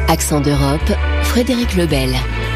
Accent d'Europe, Frédéric Lebel.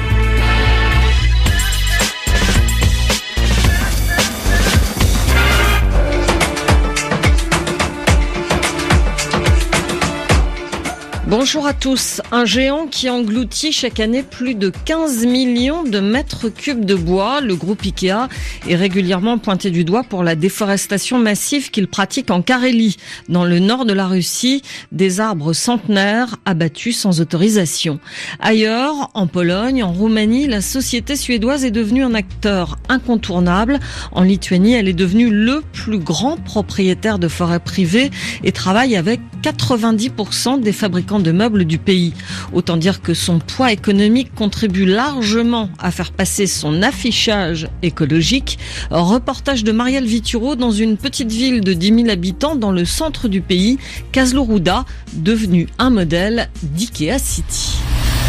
Bonjour à tous. Un géant qui engloutit chaque année plus de 15 millions de mètres cubes de bois. Le groupe Ikea est régulièrement pointé du doigt pour la déforestation massive qu'il pratique en Carélie, dans le nord de la Russie, des arbres centenaires abattus sans autorisation. Ailleurs, en Pologne, en Roumanie, la société suédoise est devenue un acteur incontournable. En Lituanie, elle est devenue le plus grand propriétaire de forêts privées et travaille avec 90% des fabricants de meubles du pays. Autant dire que son poids économique contribue largement à faire passer son affichage écologique. Reportage de Marielle Vituro dans une petite ville de 10 000 habitants dans le centre du pays, Kazló-Ruda, devenue un modèle d'Ikea City.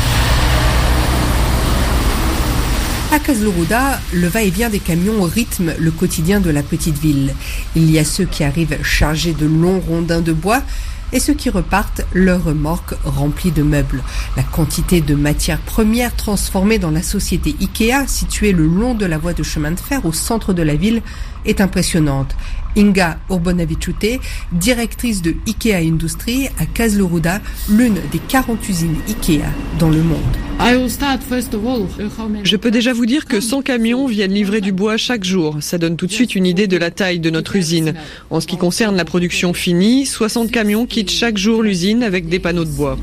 À Kazló-Ruda, le va-et-vient des camions rythme le quotidien de la petite ville. Il y a ceux qui arrivent chargés de longs rondins de bois et ceux qui repartent leurs remorques remplies de meubles. La quantité de matières premières transformées dans la société Ikea, située le long de la voie de chemin de fer au centre de la ville, est impressionnante. Inga Urbonaviciute, directrice de Ikea Industrie à Kazló-Ruda, l'une des 40 usines Ikea dans le monde. Je peux déjà vous dire que 100 camions viennent livrer du bois chaque jour. Ça donne tout de suite une idée de la taille de notre usine. En ce qui concerne la production finie, 60 camions quittent chaque jour l'usine avec des panneaux de bois.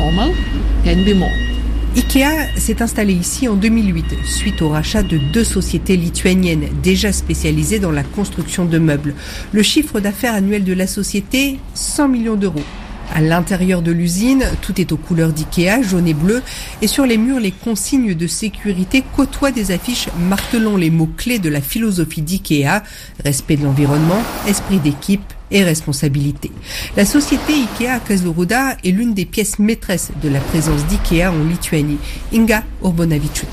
Ikea s'est installé ici en 2008, suite au rachat de 2 sociétés lituaniennes déjà spécialisées dans la construction de meubles. Le chiffre d'affaires annuel de la société, 100 millions d'euros. À l'intérieur de l'usine, tout est aux couleurs d'Ikea, jaune et bleu, et sur les murs, les consignes de sécurité côtoient des affiches martelant les mots-clés de la philosophie d'Ikea, respect de l'environnement, esprit d'équipe et responsabilité. La société Ikea à Kazló-Ruda est l'une des pièces maîtresses de la présence d'Ikea en Lituanie. Inga Urbonaviciute.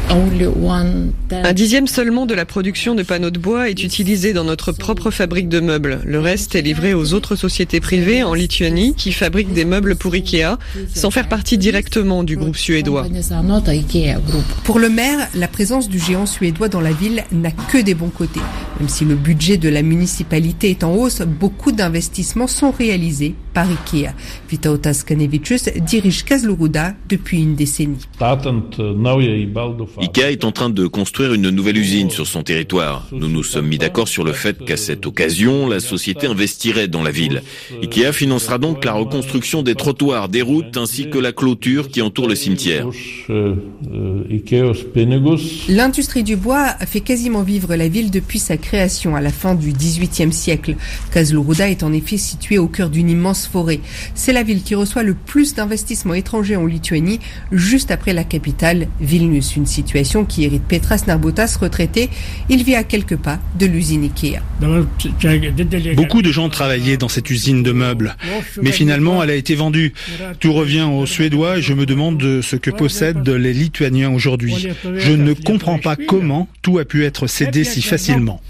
Un dixième seulement de la production de panneaux de bois est utilisé dans notre propre fabrique de meubles. Le reste est livré aux autres sociétés privées en Lituanie qui fabriquent des meubles pour Ikea sans faire partie directement du groupe suédois. Pour le maire, la présence du géant suédois dans la ville n'a que des bons côtés. Même si le budget de la municipalité est en hausse, beaucoup d'investissements sont réalisés par Ikea. Vytautas Kanevicius dirige Kazló-Ruda depuis une décennie. Ikea est en train de construire une nouvelle usine sur son territoire. Nous nous sommes mis d'accord sur le fait qu'à cette occasion, la société investirait dans la ville. Ikea financera donc la reconstruction des trottoirs, des routes ainsi que la clôture qui entoure le cimetière. L'industrie du bois fait quasiment vivre la ville depuis sa création à la fin du XVIIIe siècle. Kazló-Ruda est en effet située au cœur d'une immense forêt. C'est la ville qui reçoit le plus d'investissements étrangers en Lituanie, juste après la capitale, Vilnius. Une situation qui hérite Petras Narbutas, retraité. Il vit à quelques pas de l'usine Ikea. Beaucoup de gens travaillaient dans cette usine de meubles, mais finalement elle a été vendue. Tout revient aux Suédois et je me demande ce que possèdent les Lituaniens aujourd'hui. Je ne comprends pas comment tout a pu être cédé si facilement.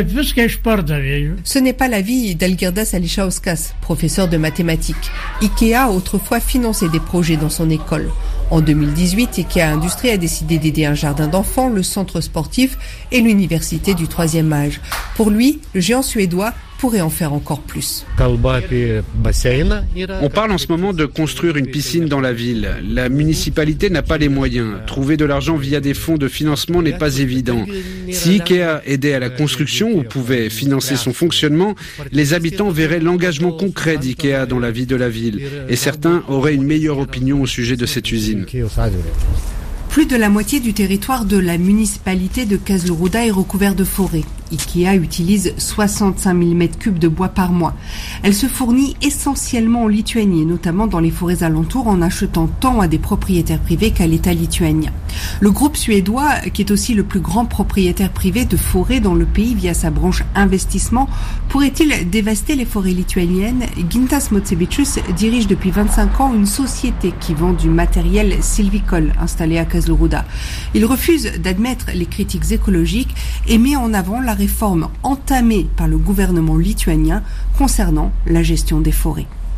Ce n'est pas l'avis d'Algirdas Ališauskas, professeur de mathématiques. Ikea a autrefois financé des projets dans son école. En 2018, Ikea Industrie a décidé d'aider un jardin d'enfants, le centre sportif et l'université du 3e âge. Pour lui, le géant suédois pourrait en faire encore plus. On parle en ce moment de construire une piscine dans la ville. La municipalité n'a pas les moyens. Trouver de l'argent via des fonds de financement n'est pas évident. Si Ikea aidait à la construction ou pouvait financer son fonctionnement, les habitants verraient l'engagement concret d'Ikea dans la vie de la ville. Et certains auraient une meilleure opinion au sujet de cette usine. Plus de la moitié du territoire de la municipalité de Kazló-Ruda est recouvert de forêts. Ikea utilise 65 000 m3 de bois par mois. Elle se fournit essentiellement en Lituanie, et notamment dans les forêts alentours, en achetant tant à des propriétaires privés qu'à l'État lituanien. Le groupe suédois, qui est aussi le plus grand propriétaire privé de forêts dans le pays via sa branche investissement, pourrait-il dévaster les forêts lituaniennes? Gintas Mocevicius dirige depuis 25 ans une société qui vend du matériel sylvicole installé à Kazló-Ruda. Il refuse d'admettre les critiques écologiques et met en avant la réforme entamée par le gouvernement lituanien concernant la gestion des forêts.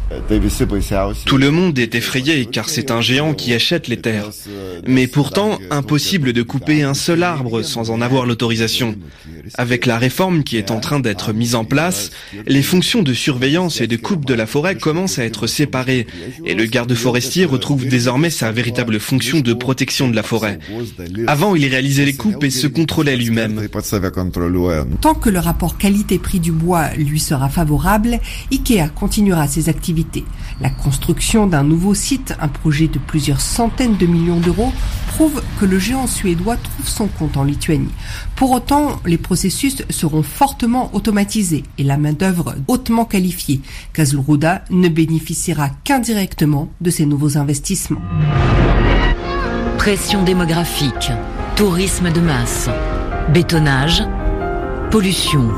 Tout le monde est effrayé car c'est un géant qui achète les terres. Mais pourtant, impossible de couper un seul arbre sans en avoir l'autorisation. Avec la réforme qui est en train d'être mise en place, les fonctions de surveillance et de coupe de la forêt commencent à être séparées et le garde forestier retrouve désormais sa véritable fonction de protection de la forêt. Avant, il réalisait les coupes et se contrôlait lui-même. Tant que le rapport qualité-prix du bois lui sera favorable, Ikea continuera ses activités. La construction d'un nouveau site, un projet de plusieurs centaines de millions d'euros, prouve que le géant suédois trouve son compte en Lituanie. Pour autant, les processus seront fortement automatisés et la main-d'œuvre hautement qualifiée. Kazlruda ne bénéficiera qu'indirectement de ces nouveaux investissements. Pression démographique, tourisme de masse, bétonnage, pollution.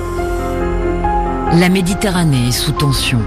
La Méditerranée est sous tension.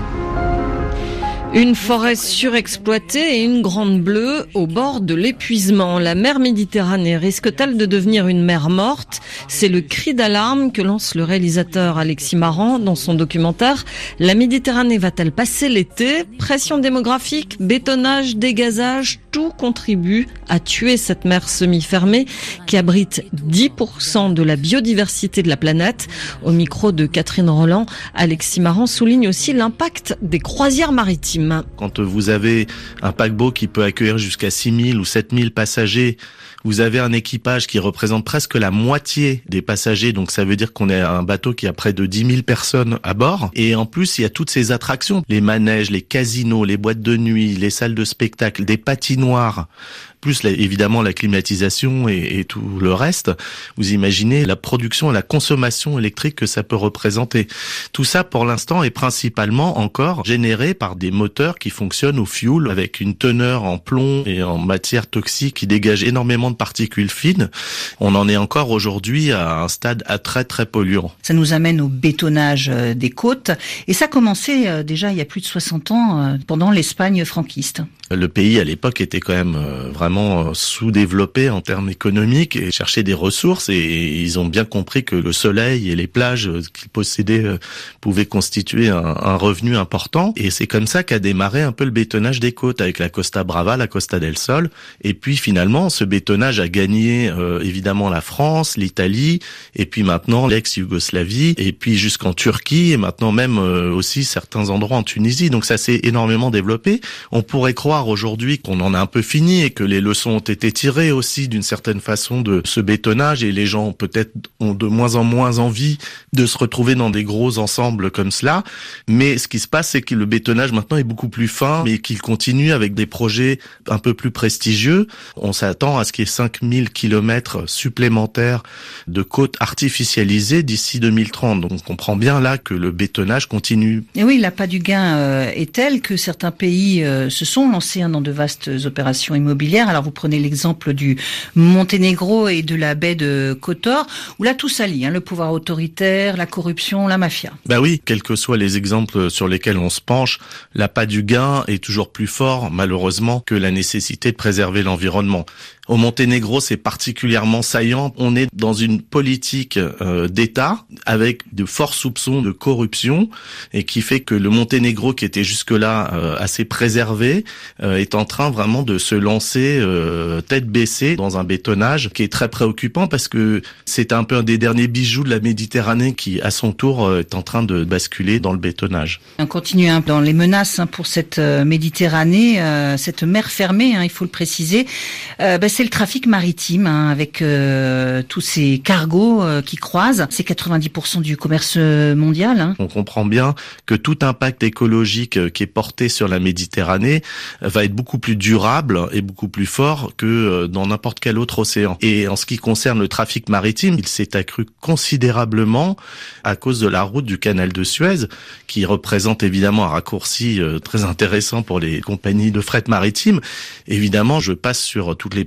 Une forêt surexploitée et une grande bleue au bord de l'épuisement. La mer Méditerranée risque-t-elle de devenir une mer morte ? C'est le cri d'alarme que lance le réalisateur Alexis Marant dans son documentaire. La Méditerranée va-t-elle passer l'été ? Pression démographique, bétonnage, dégazage, tout contribue à tuer cette mer semi-fermée qui abrite 10% de la biodiversité de la planète. Au micro de Catherine Roland, Alexis Marant souligne aussi l'impact des croisières maritimes. Quand vous avez un paquebot qui peut accueillir jusqu'à 6 000 ou 7 000 passagers, vous avez un équipage qui représente presque la moitié des passagers, donc ça veut dire qu'on est un bateau qui a près de 10 000 personnes à bord. Et en plus, il y a toutes ces attractions, les manèges, les casinos, les boîtes de nuit, les salles de spectacle, des patinoires, plus évidemment la climatisation et tout le reste. Vous imaginez la production et la consommation électrique que ça peut représenter. Tout ça, pour l'instant, est principalement encore généré par des moteurs qui fonctionnent au fioul avec une teneur en plomb et en matière toxique qui dégage énormément de particules fines. On en est encore aujourd'hui à un stade très très polluant. Ça nous amène au bétonnage des côtes et ça a commencé déjà il y a plus de 60 ans pendant l'Espagne franquiste. Le pays à l'époque était quand même vraiment sous-développé en termes économiques et cherchait des ressources et ils ont bien compris que le soleil et les plages qu'ils possédaient pouvaient constituer un revenu important et c'est comme ça qu'a démarré un peu le bétonnage des côtes avec la Costa Brava, la Costa del Sol et puis finalement ce bétonnage a gagné évidemment la France, l'Italie et puis maintenant l'ex-Yougoslavie et puis jusqu'en Turquie et maintenant même aussi certains endroits en Tunisie donc ça s'est énormément développé. On pourrait croire aujourd'hui qu'on en a un peu fini et que les leçons ont été tirées aussi d'une certaine façon de ce bétonnage et les gens peut-être ont de moins en moins envie de se retrouver dans des gros ensembles comme cela. Mais ce qui se passe, c'est que le bétonnage maintenant est beaucoup plus fin mais qu'il continue avec des projets un peu plus prestigieux. On s'attend à ce qu'il y ait 5000 kilomètres supplémentaires de côtes artificialisées d'ici 2030. Donc on comprend bien là que le bétonnage continue. Et oui, l'appât du gain est tel que certains pays se sont lancés dans de vastes opérations immobilières. Alors vous prenez l'exemple du Monténégro et de la baie de Kotor, où là tout s'allie, le pouvoir autoritaire, la corruption, la mafia. Bah oui, quels que soient les exemples sur lesquels on se penche, l'appât du gain est toujours plus fort, malheureusement, que la nécessité de préserver l'environnement. Au Monténégro, c'est particulièrement saillant. On est dans une politique d'État avec de forts soupçons de corruption et qui fait que le Monténégro, qui était jusque-là assez préservé, est en train vraiment de se lancer tête baissée dans un bétonnage qui est très préoccupant parce que c'est un peu un des derniers bijoux de la Méditerranée qui, à son tour, est en train de basculer dans le bétonnage. On continue dans les menaces pour cette Méditerranée, cette mer fermée, il faut le préciser. C'est le trafic maritime avec tous ces cargos qui croisent. C'est 90% du commerce mondial. On comprend bien que tout impact écologique qui est porté sur la Méditerranée va être beaucoup plus durable et beaucoup plus fort que dans n'importe quel autre océan. Et en ce qui concerne le trafic maritime, il s'est accru considérablement à cause de la route du canal de Suez, qui représente évidemment un raccourci très intéressant pour les compagnies de fret maritime. Évidemment, je passe sur toutes les pollutions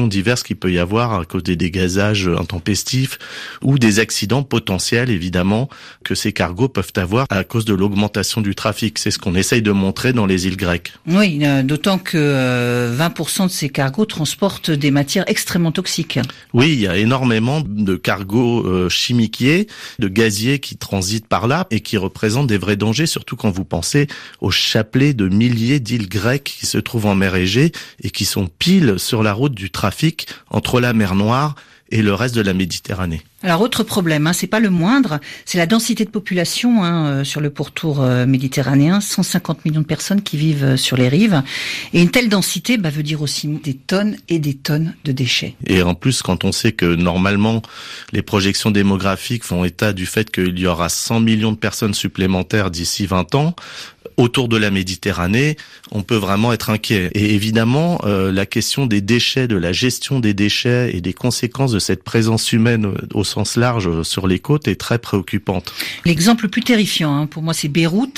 pollutions diverses qu'il peut y avoir à cause des dégazages intempestifs ou des accidents potentiels, évidemment, que ces cargos peuvent avoir à cause de l'augmentation du trafic. C'est ce qu'on essaye de montrer dans les îles grecques. Oui, d'autant que 20% de ces cargos transportent des matières extrêmement toxiques. Oui, il y a énormément de cargos chimiquiers, de gaziers qui transitent par là et qui représentent des vrais dangers, surtout quand vous pensez au chapelet de milliers d'îles grecques qui se trouvent en mer Égée et qui sont pile sur la route du trafic entre la mer Noire et le reste de la Méditerranée. Alors autre problème, c'est pas le moindre, c'est la densité de population sur le pourtour méditerranéen, 150 millions de personnes qui vivent sur les rives, et une telle densité veut dire aussi des tonnes et des tonnes de déchets. Et en plus, quand on sait que normalement les projections démographiques font état du fait qu'il y aura 100 millions de personnes supplémentaires d'ici 20 ans, autour de la Méditerranée, on peut vraiment être inquiet. Et évidemment, la question des déchets, de la gestion des déchets et des conséquences de cette présence humaine au sens large sur les côtes est très préoccupante. L'exemple le plus terrifiant, pour moi, c'est Beyrouth.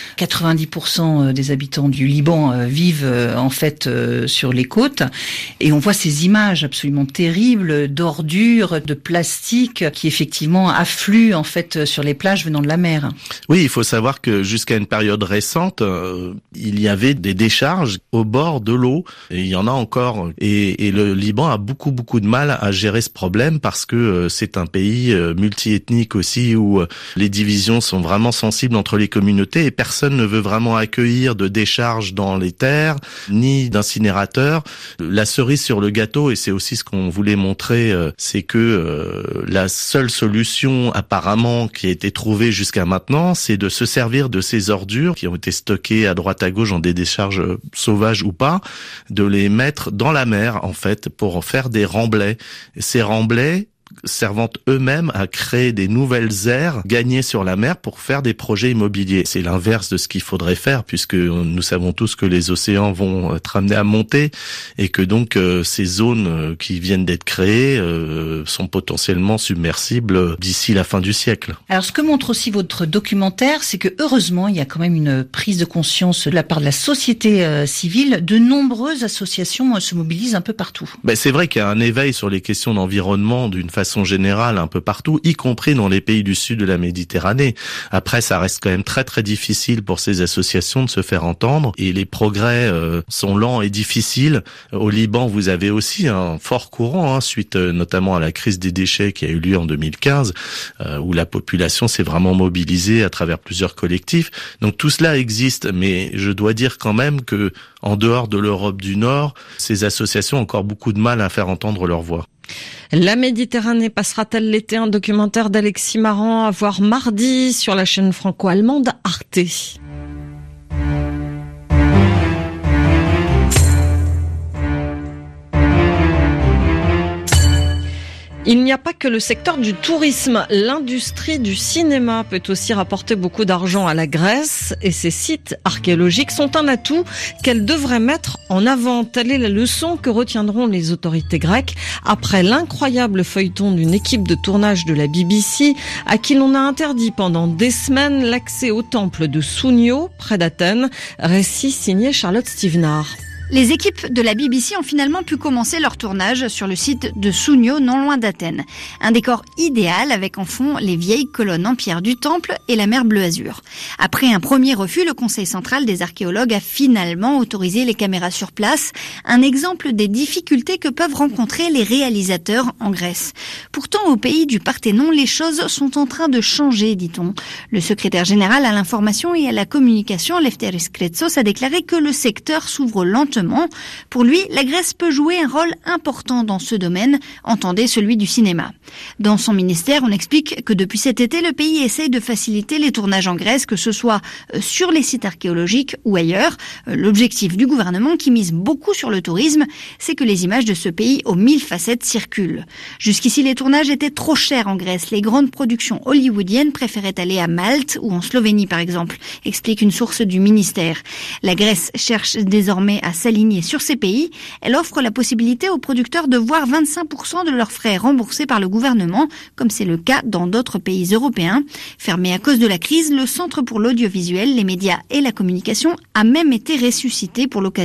90% des habitants du Liban vivent en fait sur les côtes, et on voit ces images absolument terribles d'ordures, de plastique qui effectivement affluent en fait sur les plages venant de la mer. Oui, il faut savoir que jusqu'à une période récente, il y avait des décharges au bord de l'eau, et il y en a encore. Et le Liban a beaucoup de mal à gérer ce problème parce que c'est un pays multiethnique aussi où les divisions sont vraiment sensibles entre les communautés et personne ne veut vraiment accueillir de décharges dans les terres ni d'incinérateurs. La cerise sur le gâteau, et c'est aussi ce qu'on voulait montrer, c'est que la seule solution apparemment qui a été trouvée jusqu'à maintenant, c'est de se servir de ces ordures qui ont été stockées à droite à gauche dans des décharges sauvages ou pas, de les mettre dans la mer en fait pour en faire des remblais. Et ces remblais servant eux-mêmes à créer des nouvelles aires gagnées sur la mer pour faire des projets immobiliers. C'est l'inverse de ce qu'il faudrait faire puisque nous savons tous que les océans vont être amenés à monter et que donc ces zones qui viennent d'être créées sont potentiellement submersibles d'ici la fin du siècle. Alors ce que montre aussi votre documentaire, c'est que heureusement il y a quand même une prise de conscience de la part de la société civile. De nombreuses associations se mobilisent un peu partout. C'est vrai qu'il y a un éveil sur les questions d'environnement d'une façon générale un peu partout, y compris dans les pays du sud de la Méditerranée. Après, ça reste quand même très difficile pour ces associations de se faire entendre et les progrès sont lents et difficiles. Au Liban, vous avez aussi un fort courant, suite notamment à la crise des déchets qui a eu lieu en 2015, où la population s'est vraiment mobilisée à travers plusieurs collectifs. Donc tout cela existe, mais je dois dire quand même que en dehors de l'Europe du Nord, ces associations ont encore beaucoup de mal à faire entendre leur voix. La Méditerranée passera-t-elle l'été? Un documentaire d'Alexis Marant à voir mardi sur la chaîne franco-allemande Arte. Il n'y a pas que le secteur du tourisme. L'industrie du cinéma peut aussi rapporter beaucoup d'argent à la Grèce et ces sites archéologiques sont un atout qu'elle devrait mettre en avant. Telle est la leçon que retiendront les autorités grecques après l'incroyable feuilleton d'une équipe de tournage de la BBC à qui l'on a interdit pendant des semaines l'accès au temple de Sounio, près d'Athènes. Récit signé Charlotte Stevenard. Les équipes de la BBC ont finalement pu commencer leur tournage sur le site de Sounio, non loin d'Athènes. Un décor idéal avec en fond les vieilles colonnes en pierre du temple et la mer bleu azur. Après un premier refus, le Conseil central des archéologues a finalement autorisé les caméras sur place. Un exemple des difficultés que peuvent rencontrer les réalisateurs en Grèce. Pourtant, au pays du Parthénon, les choses sont en train de changer, dit-on. Le secrétaire général à l'information et à la communication, Lefteris Kretsos, a déclaré que le secteur s'ouvre lentement. Pour lui, la Grèce peut jouer un rôle important dans ce domaine, entendez celui du cinéma. Dans son ministère, on explique que depuis cet été, le pays essaye de faciliter les tournages en Grèce, que ce soit sur les sites archéologiques ou ailleurs. L'objectif du gouvernement, qui mise beaucoup sur le tourisme, c'est que les images de ce pays aux 1000 facettes circulent. Jusqu'ici, les tournages étaient trop chers en Grèce. Les grandes productions hollywoodiennes préféraient aller à Malte ou en Slovénie, par exemple, explique une source du ministère. La Grèce cherche désormais à s'aligner sur ces pays. Elle offre la possibilité aux producteurs de voir 25% de leurs frais remboursés par le gouvernement, comme c'est le cas dans d'autres pays européens. Fermé à cause de la crise, le Centre pour l'audiovisuel, les médias et la communication a même été ressuscité pour l'occasion.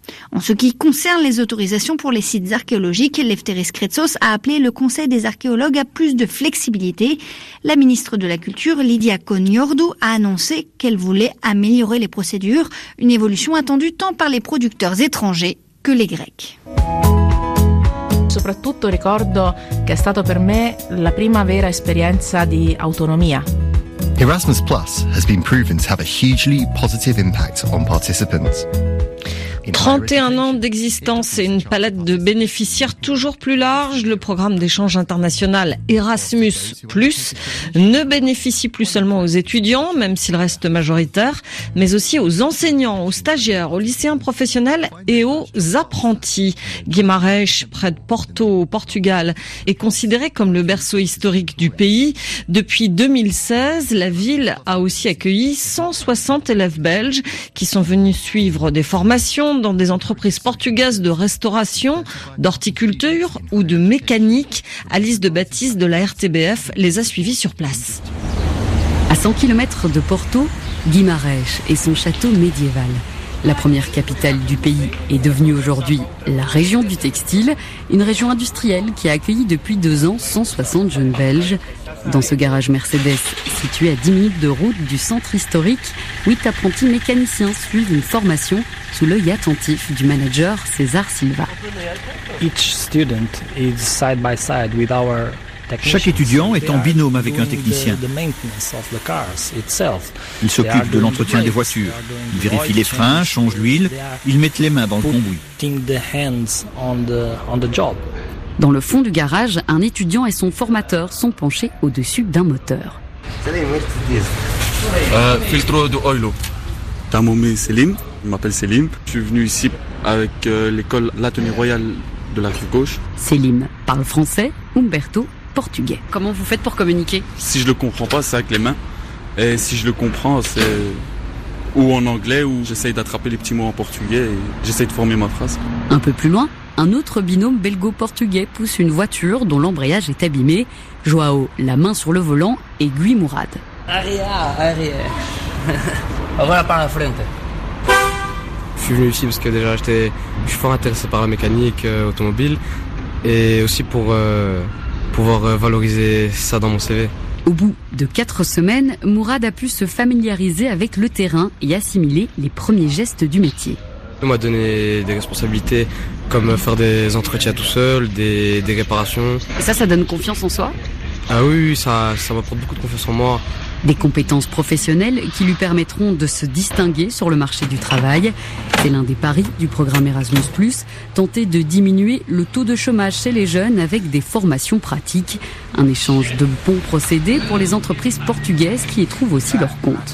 En ce qui concerne les autorisations pour les sites archéologiques, Lefteris Kretsos a appelé le Conseil des archéologues à plus de flexibilité. La ministre de la Culture, Lydia Koniordu, a annoncé qu'elle voulait améliorer les procédures, une évolution attendue tant par les producteurs étrangers que les Grecs. Soprattutto ricordo che è stato per me la prima vera esperienza di autonomia. Erasmus Plus has been proven to have a hugely positive impact on participants. 31 ans d'existence et une palette de bénéficiaires toujours plus large, le programme d'échange international Erasmus Plus ne bénéficie plus seulement aux étudiants, même s'il reste majoritaire, mais aussi aux enseignants, aux stagiaires, aux lycéens professionnels et aux apprentis. Guimarães, près de Porto, au Portugal, est considéré comme le berceau historique du pays. Depuis 2016, la ville a aussi accueilli 160 élèves belges qui sont venus suivre des formations dans des entreprises portugaises de restauration, d'horticulture ou de mécanique. Alice de Baptiste de la RTBF les a suivis sur place. À 100 km de Porto, Guimarães et son château médiéval. La première capitale du pays est devenue aujourd'hui la région du textile, une région industrielle qui a accueilli depuis 2 ans 160 jeunes Belges. Dans ce garage Mercedes, situé à 10 minutes de route du centre historique, 8 apprentis mécaniciens suivent une formation sous l'œil attentif du manager César Silva. Chaque étudiant est en binôme avec un technicien. Ils s'occupent de l'entretien des voitures. Ils vérifient les freins, changent l'huile, ils mettent les mains dans le cambouis. Dans le fond du garage, un étudiant et son formateur sont penchés au-dessus d'un moteur. Filtro de oilo. T'as nommé Selim, je m'appelle Selim. Je suis venu ici avec l'école l'Atelier Royal de la Rive Gauche. Selim parle français, Umberto portugais. Comment vous faites pour communiquer ? Si je le comprends pas, c'est avec les mains. Et si je le comprends, c'est ou en anglais ou j'essaye d'attraper les petits mots en portugais et j'essaye de former ma phrase. Un peu plus loin, un autre binôme belgo-portugais pousse une voiture dont l'embrayage est abîmé. Joao, la main sur le volant, et Guy Mourad. Arrière. Voilà par la frente. Je suis venu ici parce que déjà je suis fort intéressé par la mécanique automobile et aussi pour pouvoir valoriser ça dans mon CV. Au bout de 4 semaines, Mourad a pu se familiariser avec le terrain et assimiler les premiers gestes du métier. On m'a donné des responsabilités comme faire des entretiens tout seul, des réparations. Et ça donne confiance en soi ? Ah oui, ça m'apporte beaucoup de confiance en moi. Des compétences professionnelles qui lui permettront de se distinguer sur le marché du travail. C'est l'un des paris du programme Erasmus+, tenter de diminuer le taux de chômage chez les jeunes avec des formations pratiques. Un échange de bons procédés pour les entreprises portugaises qui y trouvent aussi leur compte.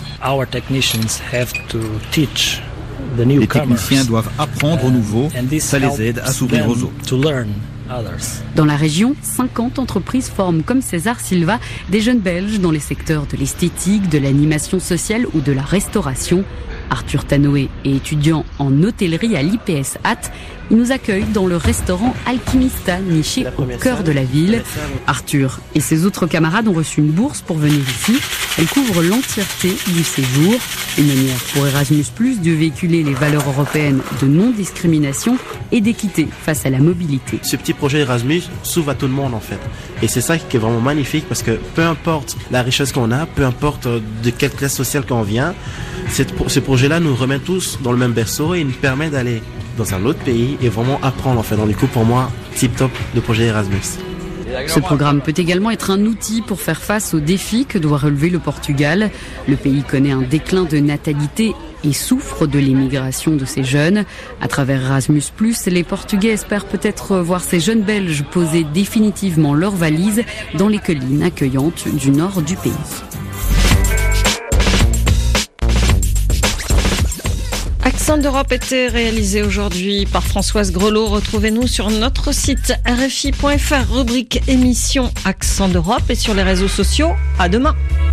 Les techniciens doivent apprendre aux nouveaux, ça les aide à s'ouvrir aux autres. Dans la région, 50 entreprises forment comme César Silva des jeunes Belges dans les secteurs de l'esthétique, de l'animation sociale ou de la restauration. Arthur Tanoé est étudiant en hôtellerie à l'IPS Hatt. Il nous accueille dans le restaurant Alchimista, niché au cœur de la ville. Arthur et ses autres camarades ont reçu une bourse pour venir ici. Elle couvre l'entièreté du séjour. Une manière pour Erasmus+, de véhiculer les valeurs européennes de non-discrimination et d'équité face à la mobilité. Ce petit projet Erasmus s'ouvre à tout le monde en fait. Et c'est ça qui est vraiment magnifique parce que peu importe la richesse qu'on a, peu importe de quelle classe sociale qu'on vient, ce projet-là nous remet tous dans le même berceau et nous permet d'aller dans un autre pays et vraiment apprendre en fait. Donc du coup pour moi, tip top le projet Erasmus. Ce programme peut également être un outil pour faire face aux défis que doit relever le Portugal. Le pays connaît un déclin de natalité et souffre de l'émigration de ses jeunes. À travers Erasmus+, les Portugais espèrent peut-être voir ces jeunes Belges poser définitivement leurs valises dans les collines accueillantes du nord du pays. Accent d'Europe était réalisé aujourd'hui par Françoise Grelot. Retrouvez-nous sur notre site rfi.fr, rubrique émission Accent d'Europe et sur les réseaux sociaux. À demain.